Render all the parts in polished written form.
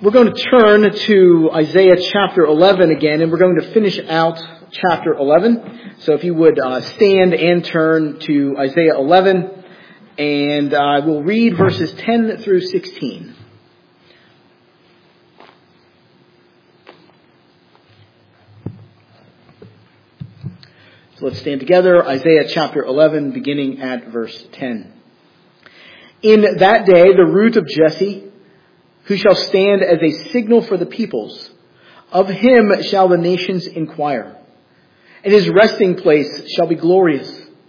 We're going to turn to Isaiah chapter 11 again, and we're going to finish out chapter 11. So if you would stand and turn to Isaiah 11, and we'll read verses 10 through 16. So let's stand together. Isaiah chapter 11, beginning at verse 10. In that day, the root of Jesse, who shall stand as a signal for the peoples, of him shall the nations inquire, and his resting place shall be glorious.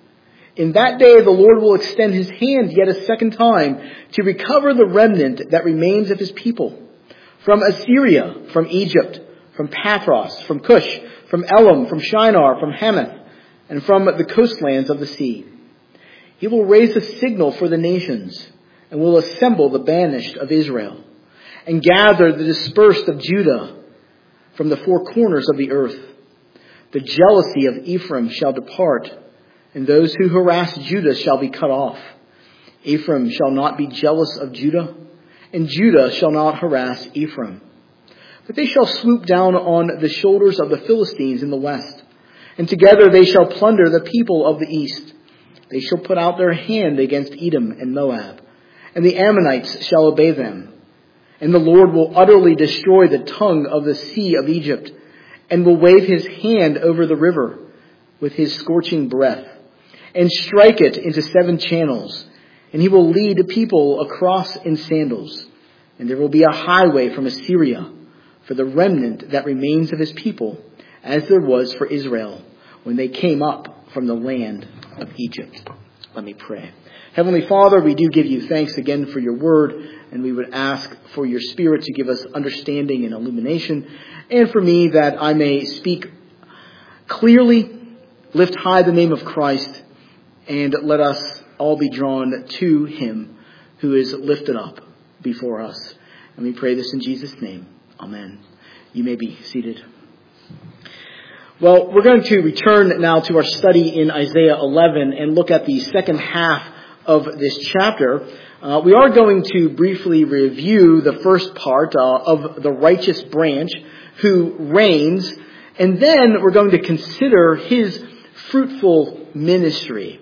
In that day the Lord will extend his hand yet a second time to recover the remnant that remains of his people, from Assyria, from Egypt, from Pathros, from Cush, from Elam, from Shinar, from Hamath, and from the coastlands of the sea. He will raise a signal for the nations, and will assemble the banished of Israel, and gather the dispersed of Judah from the four corners of the earth. The jealousy of Ephraim shall depart, and those who harass Judah shall be cut off. Ephraim shall not be jealous of Judah, and Judah shall not harass Ephraim. But they shall swoop down on the shoulders of the Philistines in the west, and together they shall plunder the people of the east. They shall put out their hand against Edom and Moab, and the Ammonites shall obey them. And the Lord will utterly destroy the tongue of the sea of Egypt, and will wave his hand over the river with his scorching breath, and strike it into 7 channels. And he will lead people across in sandals. And there will be a highway from Assyria for the remnant that remains of his people, as there was for Israel when they came up from the land of Egypt. Let me pray. Heavenly Father, we do give you thanks again for your word, and we would ask for your Spirit to give us understanding and illumination, and for me that I may speak clearly, lift high the name of Christ, and let us all be drawn to him who is lifted up before us. And we pray this in Jesus' name. Amen. You may be seated. Well, we're going to return now to our study in Isaiah 11 and look at the second half of this chapter. We are going to briefly review the first part of the righteous branch who reigns, and then we're going to consider his fruitful ministry.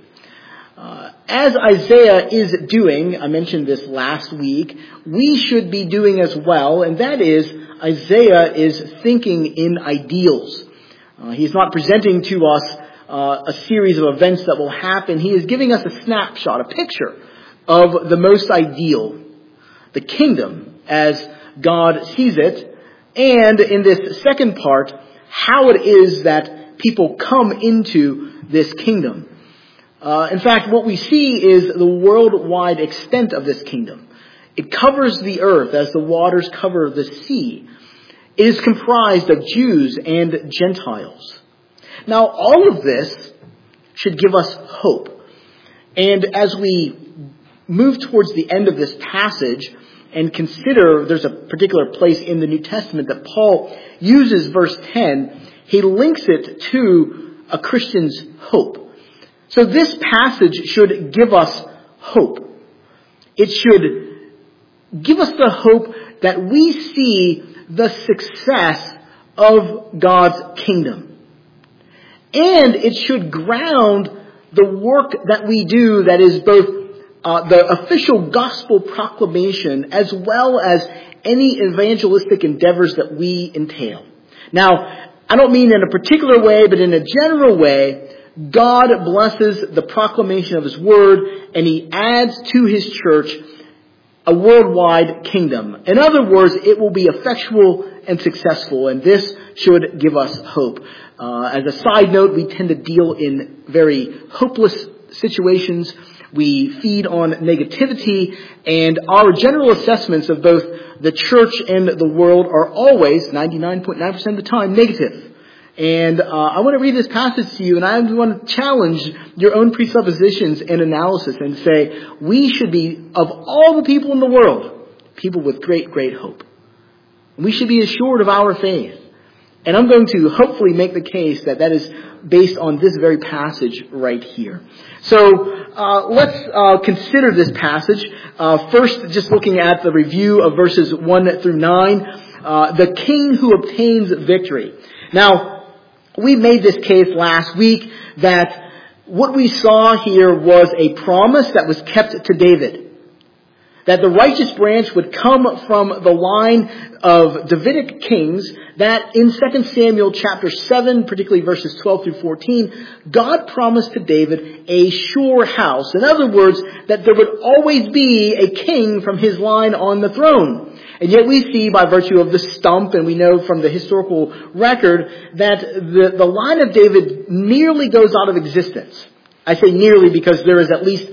As Isaiah is doing, I mentioned this last week, we should be doing as well, and that is Isaiah is thinking in ideals. He's not presenting to us a series of events that will happen. He is giving us a snapshot, a picture of the most ideal, the kingdom as God sees it, and in this second part, how it is that people come into this kingdom. In fact, what we see is the worldwide extent of this kingdom. It covers the earth as the waters cover the sea. It is comprised of Jews and Gentiles. Now, all of this should give us hope. And as we move towards the end of this passage and consider there's a particular place in the New Testament that Paul uses verse 10, he links it to a Christian's hope. So this passage should give us hope. It should give us the hope that we see the success of God's kingdom. And it should ground the work that we do that is both the official gospel proclamation as well as any evangelistic endeavors that we entail. Now, I don't mean in a particular way, but in a general way, God blesses the proclamation of his word, and he adds to his church a worldwide kingdom. In other words, it will be effectual and successful, and this should give us hope. As a side note, we tend to deal in very hopeless situations. We feed on negativity, and our general assessments of both the church and the world are always, 99.9% of the time, negative. And I want to read this passage to you, and I want to challenge your own presuppositions and analysis and say, we should be, of all the people in the world, people with great, great hope. We should be assured of our faith. And I'm going to hopefully make the case that that is based on this very passage right here. So let's consider this passage. First, just looking at the review of verses 1 through 9, the king who obtains victory. Now, we made this case last week that what we saw here was a promise that was kept to David. That the righteous branch would come from the line of Davidic kings, that in 2 Samuel chapter 7, particularly verses 12 through 14, God promised to David a sure house. In other words, that there would always be a king from his line on the throne. And yet we see by virtue of the stump, and we know from the historical record, that the line of David nearly goes out of existence. I say nearly because there is at least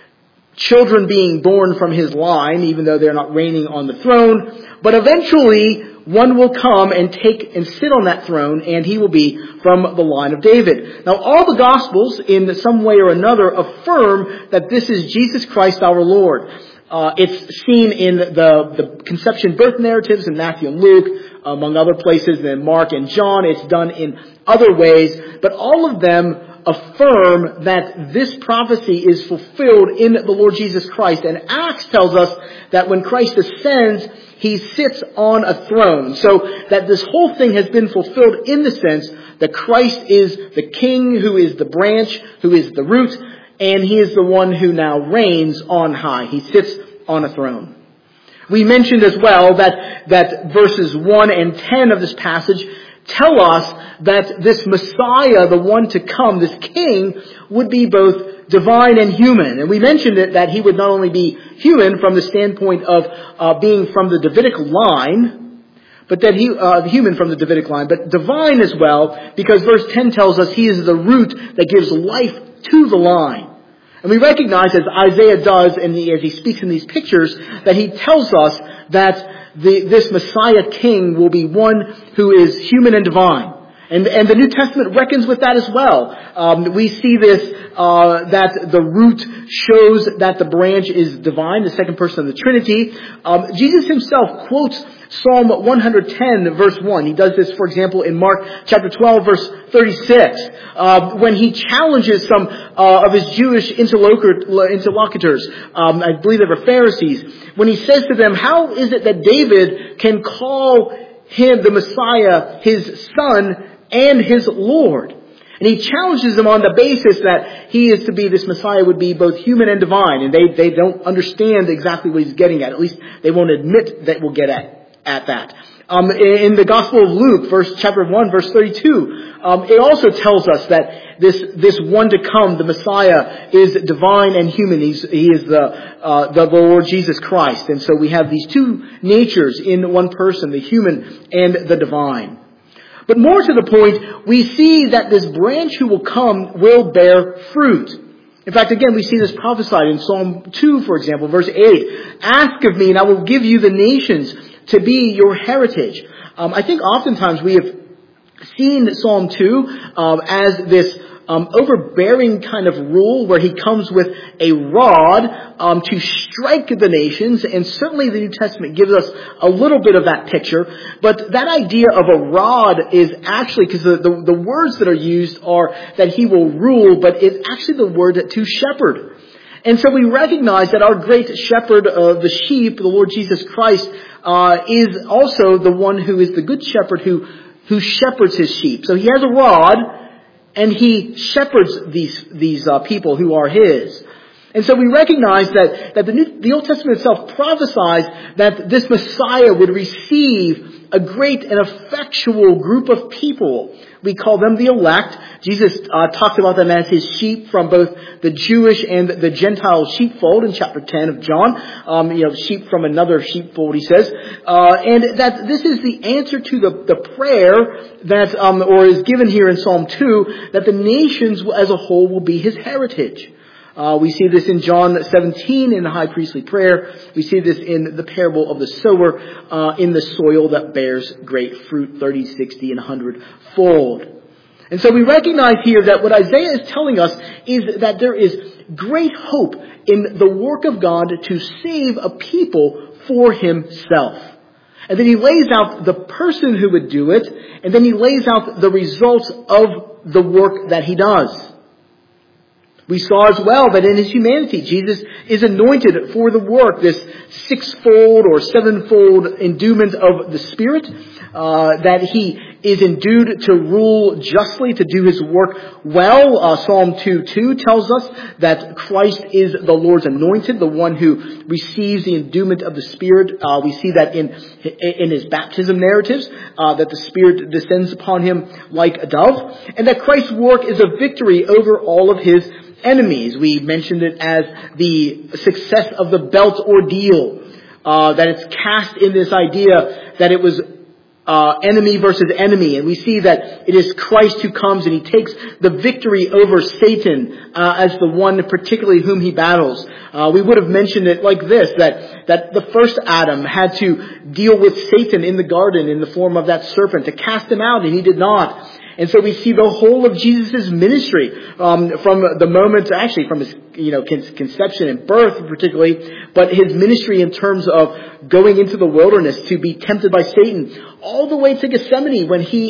children being born from his line, even though they're not reigning on the throne. But eventually, one will come and take and sit on that throne, and he will be from the line of David. Now, all the Gospels, in some way or another, affirm that this is Jesus Christ our Lord. It's seen in the conception birth narratives in Matthew and Luke, among other places, in Mark and John. It's done in other ways, but all of them affirm that this prophecy is fulfilled in the Lord Jesus Christ. And Acts tells us that when Christ ascends, he sits on a throne. So that this whole thing has been fulfilled in the sense that Christ is the king who is the branch, who is the root, and he is the one who now reigns on high. He sits on a throne. We mentioned as well that verses 1 and 10 of this passage tell us that this Messiah, the one to come, this king, would be both divine and human. And we mentioned that he would not only be human from the standpoint of being from the Davidic line, but that human from the Davidic line, but divine as well, because verse 10 tells us he is the root that gives life to the line. And we recognize, as Isaiah does, as he speaks in these pictures, that he tells us that this Messiah king will be one who is human and divine. And the New Testament reckons with that as well. We see this, that the root shows that the branch is divine, the second person of the Trinity. Jesus himself quotes Psalm 110 verse 1. He does this, for example, in Mark chapter 12 verse 36, when he challenges some of his Jewish interlocutors, I believe they were Pharisees, when he says to them, how is it that David can call him, the Messiah, his son and his Lord? And he challenges them on the basis that he is to be, this Messiah would be both human and divine. And they don't understand exactly what he's getting at. At least they won't admit that we'll get at that. In the Gospel of Luke, chapter 1, verse 32, it also tells us that this one to come, the Messiah, is divine and human. He is the Lord Jesus Christ. And so we have these two natures in one person, the human and the divine. But more to the point, we see that this branch who will come will bear fruit. In fact, again, we see this prophesied in Psalm 2, for example, verse 8. Ask of me, and I will give you the nations to be your heritage. I think oftentimes we have seen Psalm 2 as this overbearing kind of rule where he comes with a rod to strike the nations, and certainly the New Testament gives us a little bit of that picture. But that idea of a rod is actually, because the words that are used are that he will rule, but it's actually the word to shepherd. And so we recognize that our great shepherd of the sheep, the Lord Jesus Christ, is also the one who is the good shepherd who shepherds his sheep. So he has a rod, and he shepherds these people who are his. And so we recognize that the Old Testament itself prophesies that this Messiah would receive a great and effectual group of people. We call them the elect. Jesus talked about them as his sheep from both the Jewish and the Gentile sheepfold in chapter 10 of John. Sheep from another sheepfold, he says. And that this is the answer to the prayer that, or is given here in Psalm 2, that the nations as a whole will be his heritage. We see this in John 17 in the high priestly prayer. We see this in the parable of the sower in the soil that bears great fruit, 30, 60, and 100-fold. And so we recognize here that what Isaiah is telling us is that there is great hope in the work of God to save a people for himself. And then he lays out the person who would do it, and then he lays out the results of the work that he does. We saw as well that in his humanity, Jesus is anointed for the work, this sixfold or sevenfold endowment of the Spirit, that he is endued to rule justly, to do his work well. Psalm 2:2 tells us that Christ is the Lord's anointed, the one who receives the endowment of the Spirit. We see that in his baptism narratives, that the Spirit descends upon him like a dove, and that Christ's work is a victory over all of his enemies. We mentioned it as the success of the belt ordeal, that it's cast in this idea that it was enemy versus enemy. And we see that it is Christ who comes and he takes the victory over Satan as the one particularly whom he battles. We would have mentioned it like this, that the first Adam had to deal with Satan in the garden in the form of that serpent to cast him out, and he did not. And so we see the whole of Jesus' ministry, from the moment, actually from his, conception and birth particularly, but his ministry in terms of going into the wilderness to be tempted by Satan, all the way to Gethsemane when he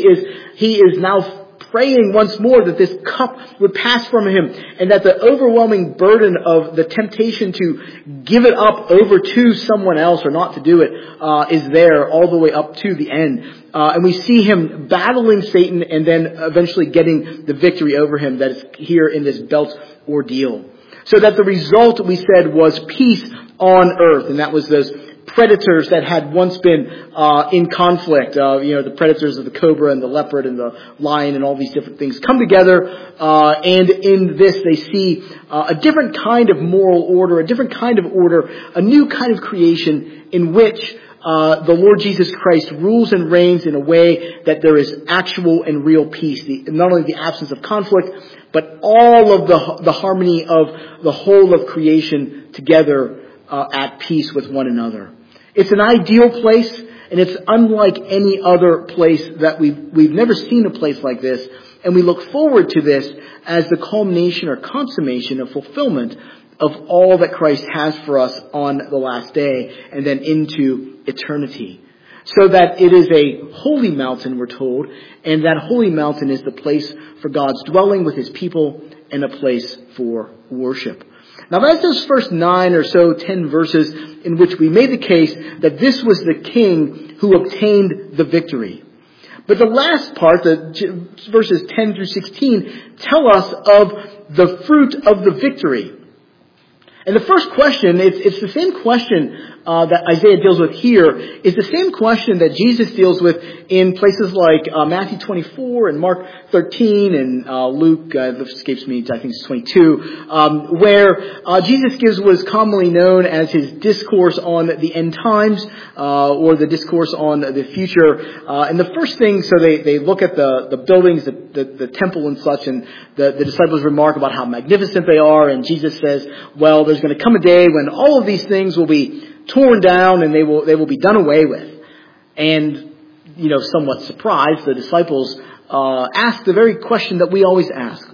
is now praying once more that this cup would pass from him, and that the overwhelming burden of the temptation to give it up over to someone else or not to do it is there all the way up to the end. And we see him battling Satan and then eventually getting the victory over him that is here in this belt ordeal. So that the result, we said, was peace on earth. And that was those predators that had once been in conflict. The predators of the cobra and the leopard and the lion and all these different things come together. And in this they see a different kind of moral order, a different kind of order, a new kind of creation in which the Lord Jesus Christ rules and reigns in a way that there is actual and real peace. Not only the absence of conflict, but all of the harmony of the whole of creation together at peace with one another. It's an ideal place, and it's unlike any other place that we've never seen a place like this. And we look forward to this as the culmination or consummation of fulfillment of all that Christ has for us on the last day and then into eternity. So that it is a holy mountain, we're told, and that holy mountain is the place for God's dwelling with his people and a place for worship. Now that's those first 9 or so, 10 verses in which we made the case that this was the king who obtained the victory. But the last part, the verses 10 through 16, tell us of the fruit of the victory. And the first question, it's the same question that Isaiah deals with here, is the same question that Jesus deals with in places like Matthew 24 and Mark 13 and Luke, escapes me, I think it's 22, where Jesus gives what is commonly known as his discourse on the end times, or the discourse on the future. And the first thing, so they look at the buildings, the temple and such, and the disciples remark about how magnificent they are, and Jesus says, well, there's going to come a day when all of these things will be torn down and they will be done away with. And, somewhat surprised, the disciples ask the very question that we always ask.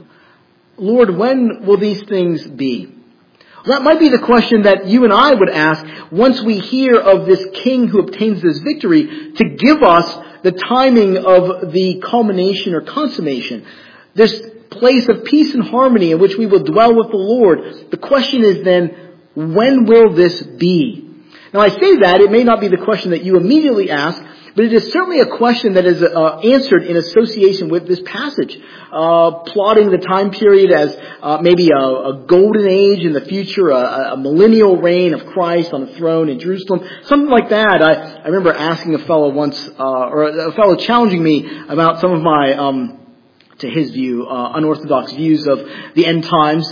Lord, when will these things be? Well, that might be the question that you and I would ask once we hear of this king who obtains this victory, to give us the timing of the culmination or consummation. This place of peace and harmony in which we will dwell with the Lord. The question is then, when will this be? Now I say that, it may not be the question that you immediately ask, but it is certainly a question that is answered in association with this passage, plotting the time period as maybe a golden age in the future, a millennial reign of Christ on the throne in Jerusalem, something like that. I remember asking a fellow once, or a fellow challenging me about some of my to his view, unorthodox views of the end times.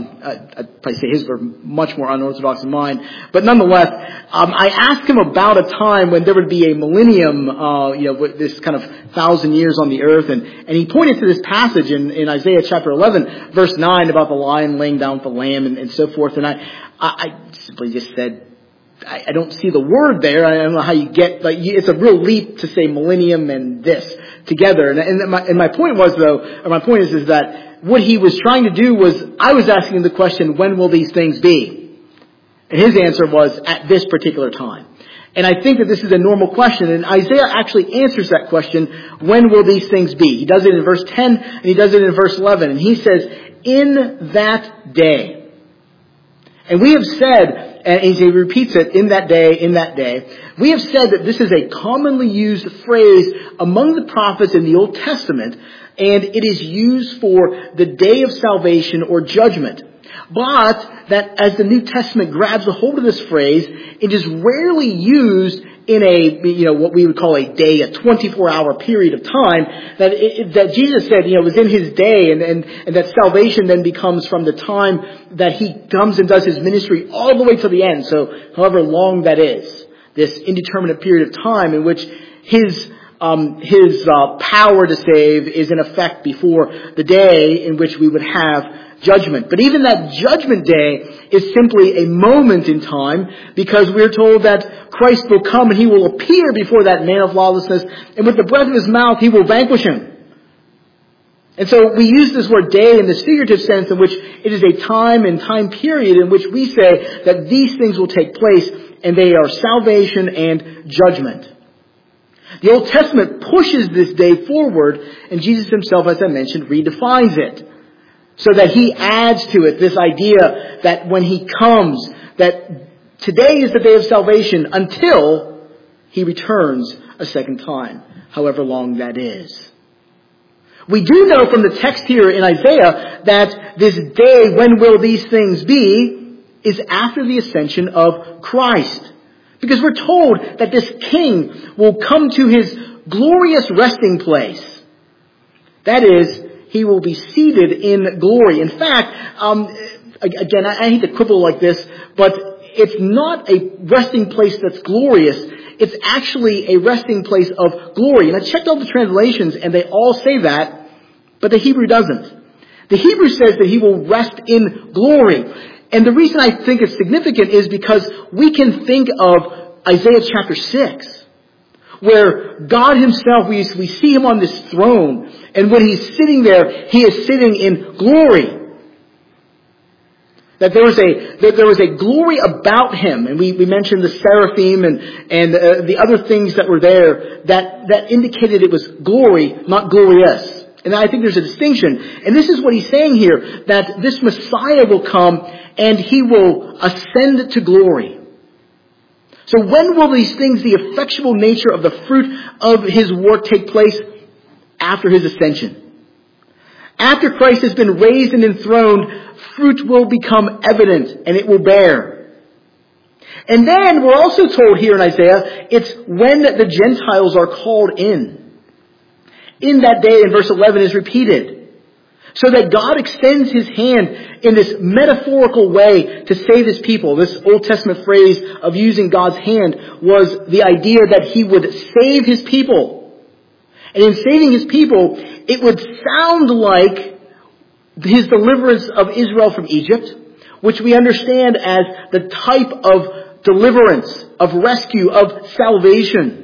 I'd probably say his were much more unorthodox than mine. But nonetheless, I asked him about a time when there would be a millennium, with this kind of 1,000 years on the earth. And he pointed to this passage in Isaiah chapter 11, verse 9, about the lion laying down with the lamb and so forth. And I simply just said, I don't see the word there. I don't know how you get, it's a real leap to say millennium and this together. And my point was, though, or my point is that what he was trying to do was, I was asking him the question, when will these things be? And his answer was, at this particular time. And I think that this is a normal question, and Isaiah actually answers that question, when will these things be? He does it in verse 10, and he does it in verse 11, and he says, in that day. And we have said, and he repeats it, in that day, we have said that this is a commonly used phrase among the prophets in the Old Testament, and it is used for the day of salvation or judgment. But that as the New Testament grabs a hold of this phrase, it is rarely used in a, what we would call a day, a 24-hour period of time, that Jesus said, was in his day, and that salvation then becomes from the time that he comes and does his ministry all the way to the end. So however long that is, this indeterminate period of time in which his power to save is in effect before the day in which we would have judgment. But even that judgment day is simply a moment in time, because we're told that Christ will come and he will appear before that man of lawlessness, and with the breath of his mouth he will vanquish him. And so we use this word day in the figurative sense, in which it is a time and time period in which we say that these things will take place, and they are salvation and judgment. The Old Testament pushes this day forward, and Jesus himself, as I mentioned, redefines it. So that he adds to it this idea that when he comes, that today is the day of salvation until he returns a second time, however long that is. We do know from the text here in Isaiah that this day, when will these things be, is after the ascension of Christ. Because we're told that this king will come to his glorious resting place. That is, he will be seated in glory. In fact, again, I hate to quibble like this, but it's not a resting place that's glorious. It's actually a resting place of glory. And I checked all the translations, and they all say that, but the Hebrew doesn't. The Hebrew says that he will rest in glory. And the reason I think it's significant is because we can think of Isaiah chapter 6. Where God himself, we see him on this throne, and when he's sitting there, he is sitting in glory. That there was a glory about him, and we mentioned the seraphim and the other things that were there that indicated it was glory, not glorious. And I think there's a distinction. And this is what he's saying here, that this Messiah will come and he will ascend to glory. So when will these things, the effectual nature of the fruit of his work, take place? After his ascension. After Christ has been raised and enthroned, fruit will become evident and it will bear. And then we're also told here in Isaiah, it's when the Gentiles are called in. In that day, in verse 11, is repeated. So that God extends his hand in this metaphorical way to save his people. This Old Testament phrase of using God's hand was the idea that he would save his people. And in saving his people, it would sound like his deliverance of Israel from Egypt, which we understand as the type of deliverance, of rescue, of salvation.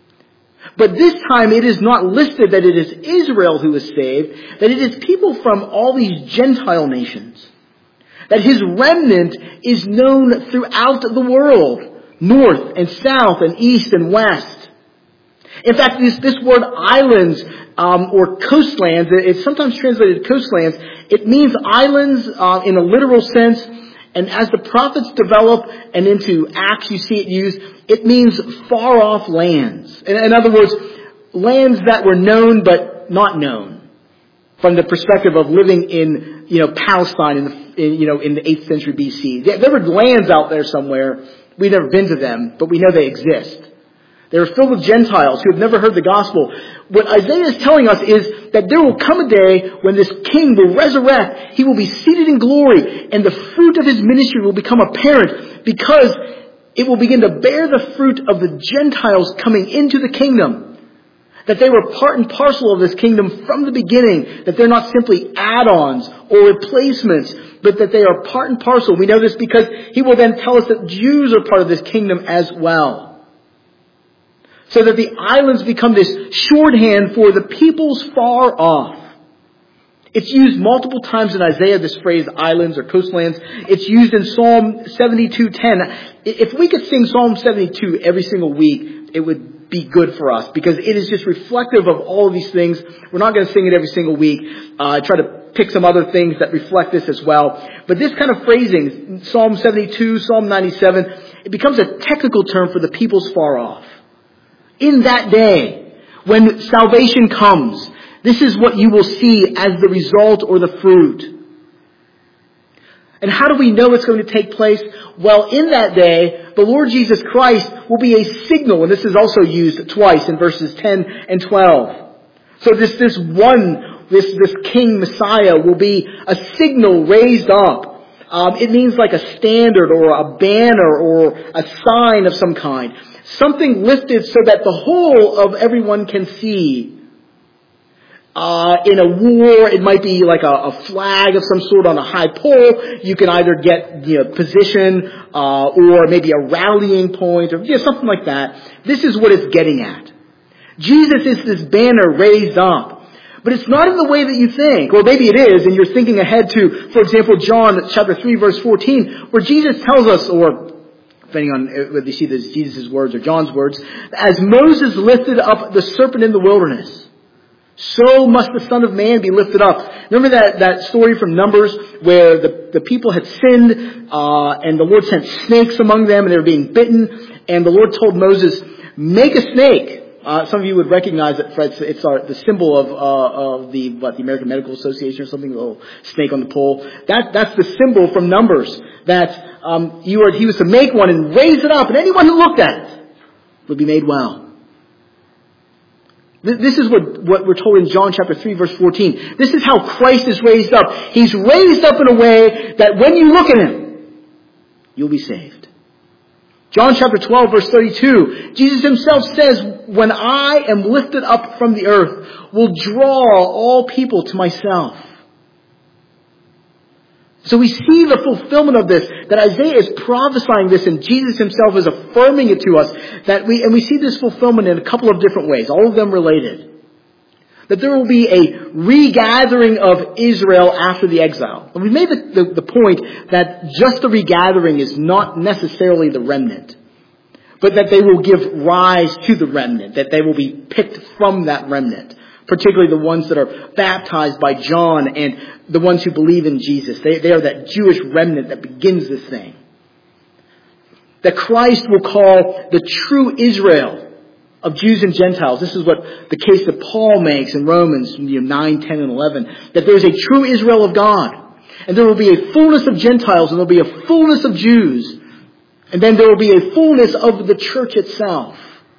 But this time it is not listed that it is Israel who is saved, that it is people from all these Gentile nations. That his remnant is known throughout the world, north and south and east and west. In fact, this word islands or coastlands, it's sometimes translated coastlands. It means islands in a literal sense. And as the prophets develop and into Acts you see it used, it means far off lands. In other words, lands that were known but not known. From the perspective of living in, Palestine in the 8th century BC. There were lands out there somewhere. We've never been to them, but we know they exist. They were filled with Gentiles who have never heard the gospel. What Isaiah is telling us is that there will come a day when this king will resurrect. He will be seated in glory, and the fruit of his ministry will become apparent because it will begin to bear the fruit of the Gentiles coming into the kingdom. That they were part and parcel of this kingdom from the beginning. That they're not simply add-ons or replacements, but that they are part and parcel. We know this because he will then tell us that Jews are part of this kingdom as well. So that the islands become this shorthand for the peoples far off. It's used multiple times in Isaiah, this phrase, islands or coastlands. It's used in Psalm 72:10. If we could sing Psalm 72 every single week, it would be good for us because it is just reflective of all of these things. We're not going to sing it every single week. I try to pick some other things that reflect this as well. But this kind of phrasing, Psalm 72, Psalm 97, it becomes a technical term for the peoples far off. In that day, when salvation comes, this is what you will see as the result or the fruit. And how do we know it's going to take place? Well, in that day, the Lord Jesus Christ will be a signal, and this is also used twice in verses 10 and 12. So this King Messiah will be a signal raised up. It means like a standard or a banner or a sign of some kind. Something lifted so that the whole of everyone can see. In a war, it might be like a flag of some sort on a high pole. You can either get position or maybe a rallying point or something like that. This is what it's getting at. Jesus is this banner raised up. But it's not in the way that you think. Or maybe it is, and you're thinking ahead to, for example, John chapter 3, verse 14, where Jesus tells us, or depending on whether you see this Jesus' words or John's words, as Moses lifted up the serpent in the wilderness, so must the Son of Man be lifted up. Remember that story from Numbers where the people had sinned and the Lord sent snakes among them and they were being bitten, and the Lord told Moses, make a snake. Some of you would recognize it, Fred. It's the symbol of the American Medical Association or something, the little snake on the pole. That's the symbol from Numbers that he was to make one and raise it up, and anyone who looked at it would be made well. This is what we're told in John chapter 3, verse 14. This is how Christ is raised up. He's raised up in a way that when you look at Him, you'll be saved. John chapter 12, verse 32, Jesus Himself says, when I am lifted up from the earth, will draw all people to myself. So we see the fulfillment of this, that Isaiah is prophesying this and Jesus Himself is affirming it to us, and we see this fulfillment in a couple of different ways, all of them related. That there will be a regathering of Israel after the exile. And we made the point that just the regathering is not necessarily the remnant, but that they will give rise to the remnant, that they will be picked from that remnant. Particularly the ones that are baptized by John and the ones who believe in Jesus. They are that Jewish remnant that begins this thing. That Christ will call the true Israel of Jews and Gentiles. This is what the case that Paul makes in Romans 9, 10, and 11. That there is a true Israel of God. And there will be a fullness of Gentiles and there will be a fullness of Jews. And then there will be a fullness of the church itself.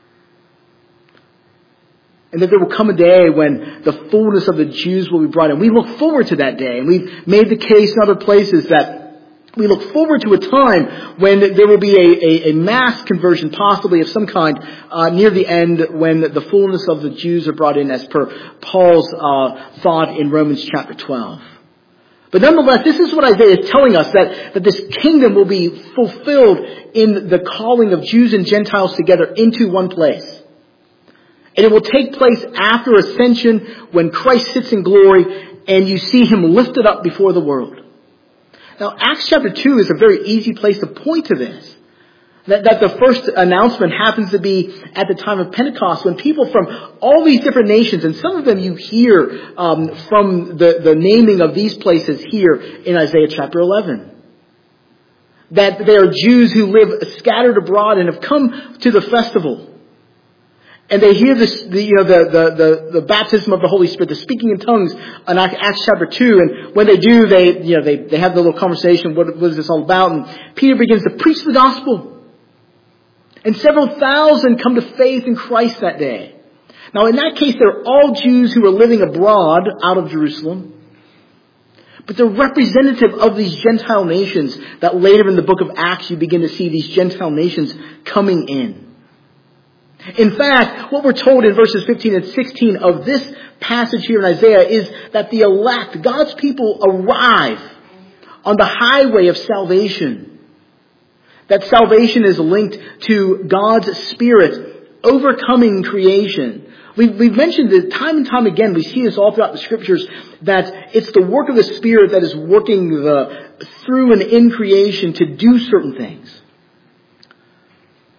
And that there will come a day when the fullness of the Jews will be brought in. We look forward to that day. And we've made the case in other places that we look forward to a time when there will be a mass conversion, possibly of some kind, near the end when the fullness of the Jews are brought in as per Paul's thought in Romans chapter 12. But nonetheless, this is what Isaiah is telling us, that this kingdom will be fulfilled in the calling of Jews and Gentiles together into one place. And it will take place after ascension when Christ sits in glory and you see Him lifted up before the world. Now, Acts chapter 2 is a very easy place to point to this. That the first announcement happens to be at the time of Pentecost when people from all these different nations, and some of them you hear from the naming of these places here in Isaiah chapter 11. That they are Jews who live scattered abroad and have come to the festival. And they hear the baptism of the Holy Spirit, the speaking in tongues in Acts chapter 2. And when they do, they have the little conversation, what is this all about? And Peter begins to preach the gospel. And several thousand come to faith in Christ that day. Now in that case, they're all Jews who are living abroad out of Jerusalem. But they're representative of these Gentile nations that later in the book of Acts you begin to see these Gentile nations coming in. In fact, what we're told in verses 15 and 16 of this passage here in Isaiah is that the elect, God's people, arrive on the highway of salvation. That salvation is linked to God's Spirit overcoming creation. We've mentioned it time and time again. We see this all throughout the Scriptures, that it's the work of the Spirit that is working through and in creation to do certain things.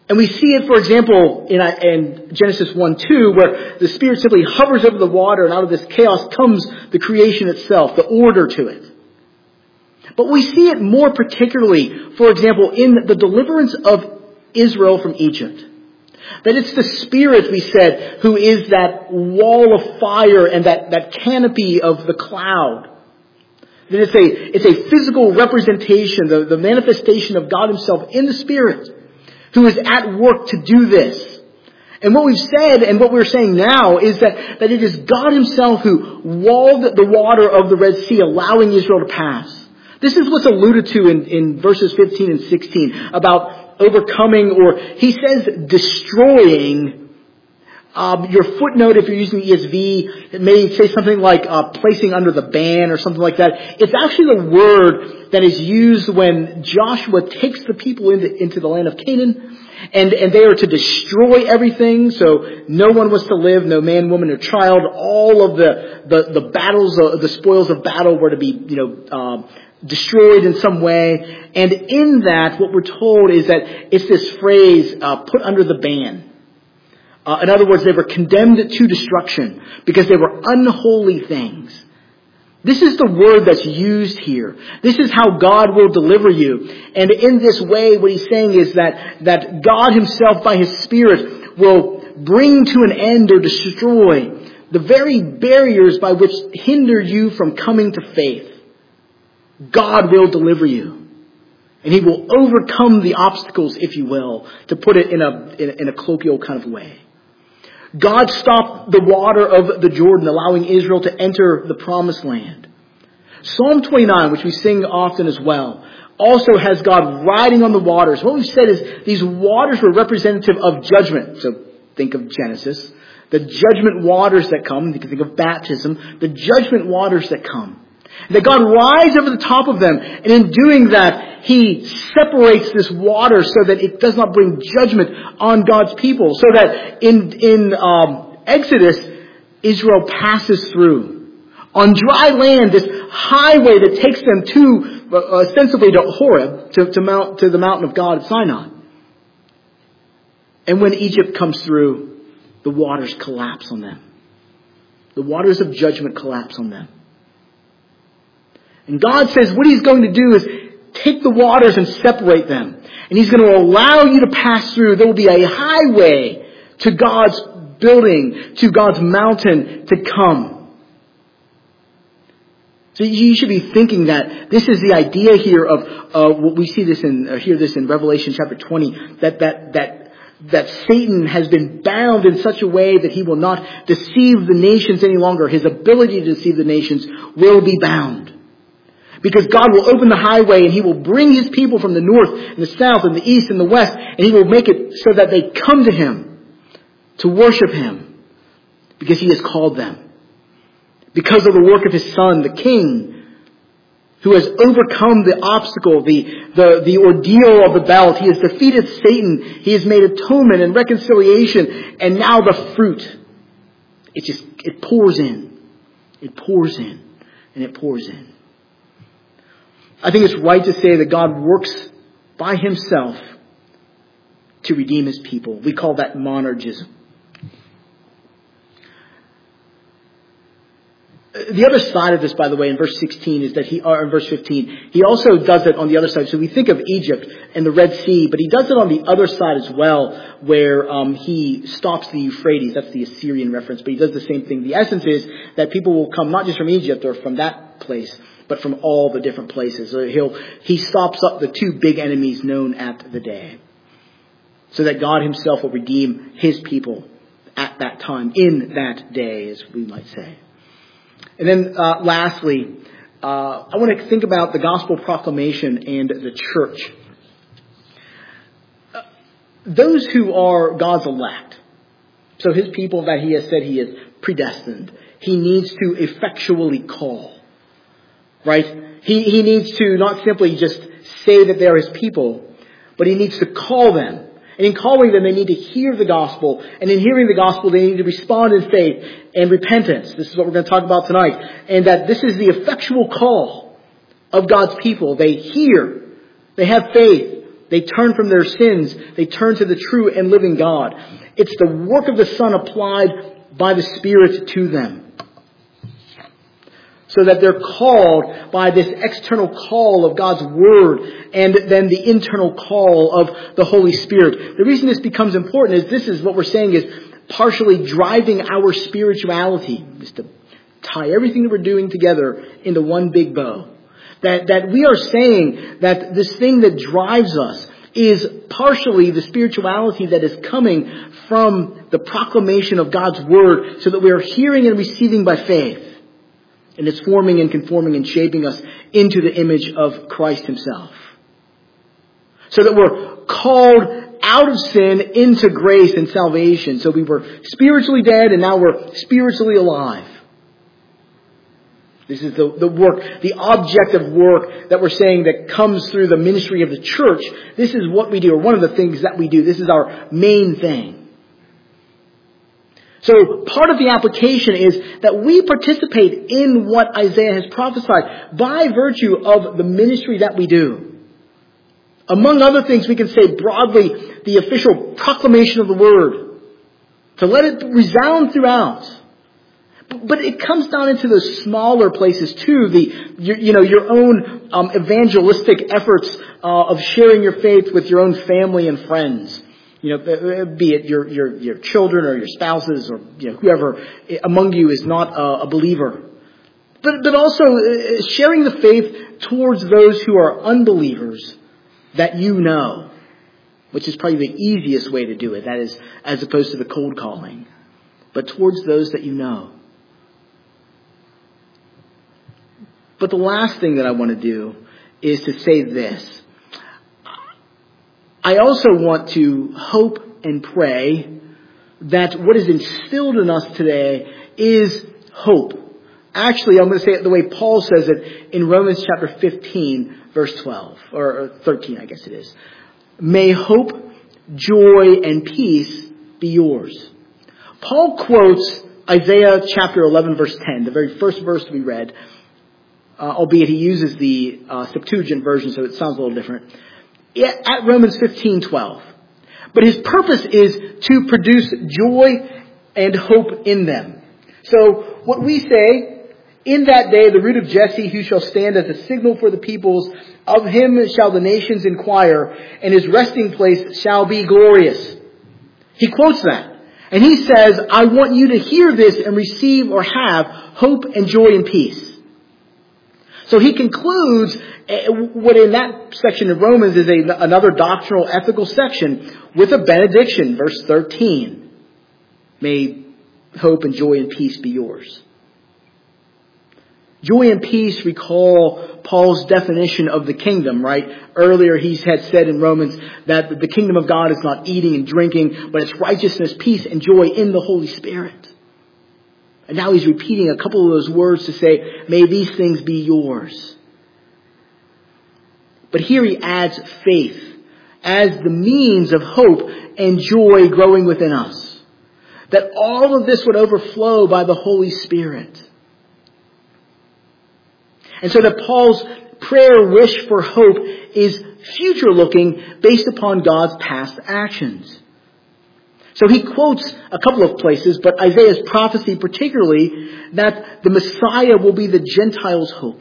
And we see it, for example, in Genesis 1:2, where the Spirit simply hovers over the water, and out of this chaos comes the creation itself, the order to it. But we see it more particularly, for example, in the deliverance of Israel from Egypt. That it's the Spirit, we said, who is that wall of fire and that canopy of the cloud. That it's a physical representation, the manifestation of God Himself in the Spirit, who is at work to do this. And what we've said, and what we're saying now, is that it is God Himself who walled the water of the Red Sea, allowing Israel to pass. This is what's alluded to in verses 15 and 16 about overcoming, or he says destroying. Your footnote, if you're using the ESV, it may say something like placing under the ban or something like that. It's actually the word that is used when Joshua takes the people into the land of Canaan, and they are to destroy everything. So no one was to live, no man, woman, or child. All of the battles, the spoils of battle were to be, destroyed in some way. And in that, what we're told is that it's this phrase, put under the ban. In other words, they were condemned to destruction because they were unholy things. This is the word that's used here. This is how God will deliver you. And in this way, what he's saying is that God Himself, by His Spirit, will bring to an end or destroy the very barriers by which hinder you from coming to faith. God will deliver you. And He will overcome the obstacles, if you will, to put it in a colloquial kind of way. God stopped the water of the Jordan, allowing Israel to enter the promised land. Psalm 29, which we sing often as well, also has God riding on the waters. What we've said is these waters were representative of judgment. So think of Genesis. The judgment waters that come. You can think of baptism. The judgment waters that come. That God rides over the top of them, and in doing that, He separates this water so that it does not bring judgment on God's people. So that in Exodus, Israel passes through on dry land, this highway that takes them to ostensibly to Horeb, to the mountain of God at Sinai. And when Egypt comes through, the waters collapse on them. The waters of judgment collapse on them. And God says what He's going to do is take the waters and separate them. And He's going to allow you to pass through. There will be a highway to God's building, to God's mountain to come. So you should be thinking that this is the idea here of what we see this in, hear this in Revelation chapter 20, that Satan has been bound in such a way that he will not deceive the nations any longer. His ability to deceive the nations will be bound. Because God will open the highway and He will bring His people from the north and the south and the east and the west. And He will make it so that they come to Him to worship Him. Because He has called them. Because of the work of His Son, the King, who has overcome the obstacle, the ordeal of the belt. He has defeated Satan. He has made atonement and reconciliation. And now the fruit. It pours in. It pours in. And it pours in. I think it's right to say that God works by Himself to redeem His people. We call that monergism. The other side of this, by the way, in verse 16 is that in verse 15, He also does it on the other side. So we think of Egypt and the Red Sea, but He does it on the other side as well, where He stops the Euphrates. That's the Assyrian reference, but He does the same thing. The essence is that people will come not just from Egypt or from that place, but from all the different places. So He stops up the two big enemies known at the day, so that God Himself will redeem His people at that time, in that day, as we might say. And then lastly, I want to think about the gospel proclamation and the church. Those who are God's elect, so His people that He has said He has predestined, He needs to effectually call. Right? He needs to not simply just say that they are His people, but He needs to call them. And in calling them, they need to hear the gospel. And in hearing the gospel, they need to respond in faith and repentance. This is what we're going to talk about tonight. And that this is the effectual call of God's people. They hear. They have faith. They turn from their sins. They turn to the true and living God. It's the work of the Son applied by the Spirit to them. So that they're called by this external call of God's Word and then the internal call of the Holy Spirit. The reason this becomes important is this is what we're saying is partially driving our spirituality. Just to tie everything that we're doing together into one big bow. That we are saying that this thing that drives us is partially the spirituality that is coming from the proclamation of God's Word so that we are hearing and receiving by faith. And it's forming and conforming and shaping us into the image of Christ Himself. So that we're called out of sin into grace and salvation. So we were spiritually dead and now we're spiritually alive. This is the work, the object of work that we're saying that comes through the ministry of the church. This is what we do, or one of the things that we do. This is our main thing. So part of the application is that we participate in what Isaiah has prophesied by virtue of the ministry that we do. Among other things, we can say broadly the official proclamation of the Word. To let it resound throughout. But it comes down into those smaller places too. Your own evangelistic efforts of sharing your faith with your own family and friends. Be it your children or your spouses or whoever among you is not a believer. But also sharing the faith towards those who are unbelievers that you know, which is probably the easiest way to do it. That is, as opposed to the cold calling, but towards those that you know. But the last thing that I want to do is to say this. I also want to hope and pray that what is instilled in us today is hope. Actually, I'm going to say it the way Paul says it in Romans chapter 15, verse 12, or 13, I guess it is. May hope, joy, and peace be yours. Paul quotes Isaiah chapter 11, verse 10, the very first verse we read, albeit he uses the Septuagint version, so it sounds a little different. At Romans 15:12. But his purpose is to produce joy and hope in them. So what we say, in that day the root of Jesse, who shall stand as a signal for the peoples, of him shall the nations inquire, and his resting place shall be glorious. He quotes that. And he says, I want you to hear this and receive or have hope and joy and peace. So he concludes what in that section of Romans is another doctrinal ethical section with a benediction, verse 13. May hope and joy and peace be yours. Joy and peace recall Paul's definition of the kingdom, right? Earlier he had said in Romans that the kingdom of God is not eating and drinking, but it's righteousness, peace, and joy in the Holy Spirit. And now he's repeating a couple of those words to say, may these things be yours. But here he adds faith as the means of hope and joy growing within us. That all of this would overflow by the Holy Spirit. And so that Paul's prayer wish for hope is future looking based upon God's past actions. So he quotes a couple of places, but Isaiah's prophecy particularly, that the Messiah will be the Gentiles' hope.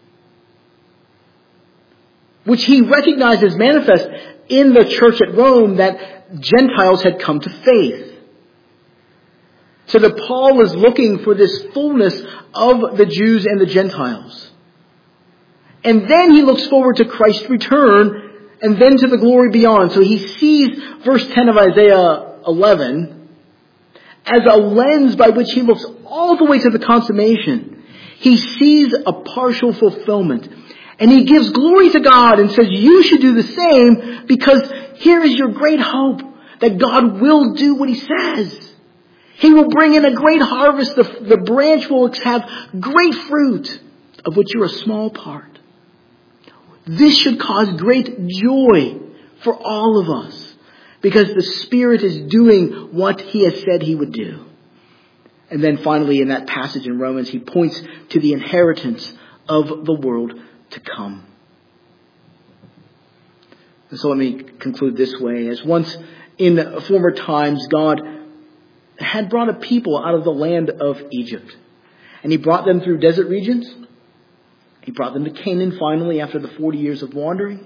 Which he recognizes manifest in the church at Rome that Gentiles had come to faith. So that Paul is looking for this fullness of the Jews and the Gentiles. And then he looks forward to Christ's return and then to the glory beyond. So he sees verse 10 of Isaiah 11 as a lens by which he looks all the way to the consummation. He sees a partial fulfillment. And he gives glory to God and says, you should do the same because here is your great hope that God will do what He says. He will bring in a great harvest. The branch will have great fruit of which you're a small part. This should cause great joy for all of us. Because the Spirit is doing what He has said He would do. And then finally in that passage in Romans, he points to the inheritance of the world to come. And so let me conclude this way. As once in former times, God had brought a people out of the land of Egypt. And he brought them through desert regions. He brought them to Canaan finally after the 40 years of wandering.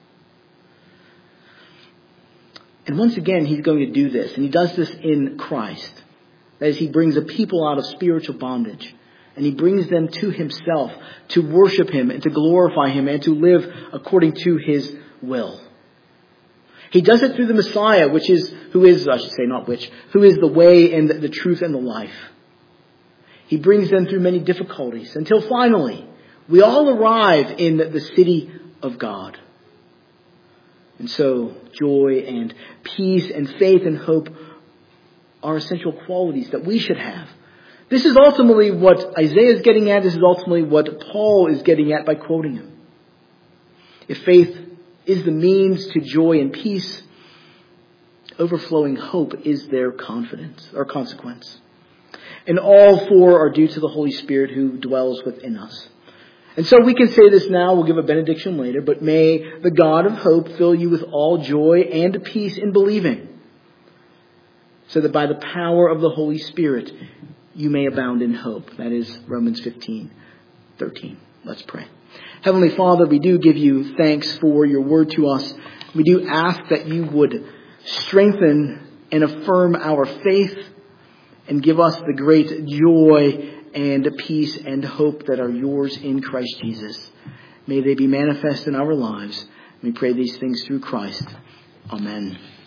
And once again, he's going to do this. And he does this in Christ. That is, he brings a people out of spiritual bondage. And he brings them to himself to worship him and to glorify him and to live according to his will. He does it through the Messiah, who is the way and the truth and the life. He brings them through many difficulties until finally we all arrive in the city of God. And so joy and peace and faith and hope are essential qualities that we should have. This is ultimately what Isaiah is getting at. This is ultimately what Paul is getting at by quoting him. If faith is the means to joy and peace, overflowing hope is their confidence or consequence. And all four are due to the Holy Spirit who dwells within us. And so we can say this now, we'll give a benediction later, but may the God of hope fill you with all joy and peace in believing, so that by the power of the Holy Spirit you may abound in hope. That is Romans 15:13. Let's pray. Heavenly Father, we do give you thanks for your word to us. We do ask that you would strengthen and affirm our faith and give us the great joy and peace and hope that are yours in Christ Jesus. May they be manifest in our lives. We pray these things through Christ. Amen.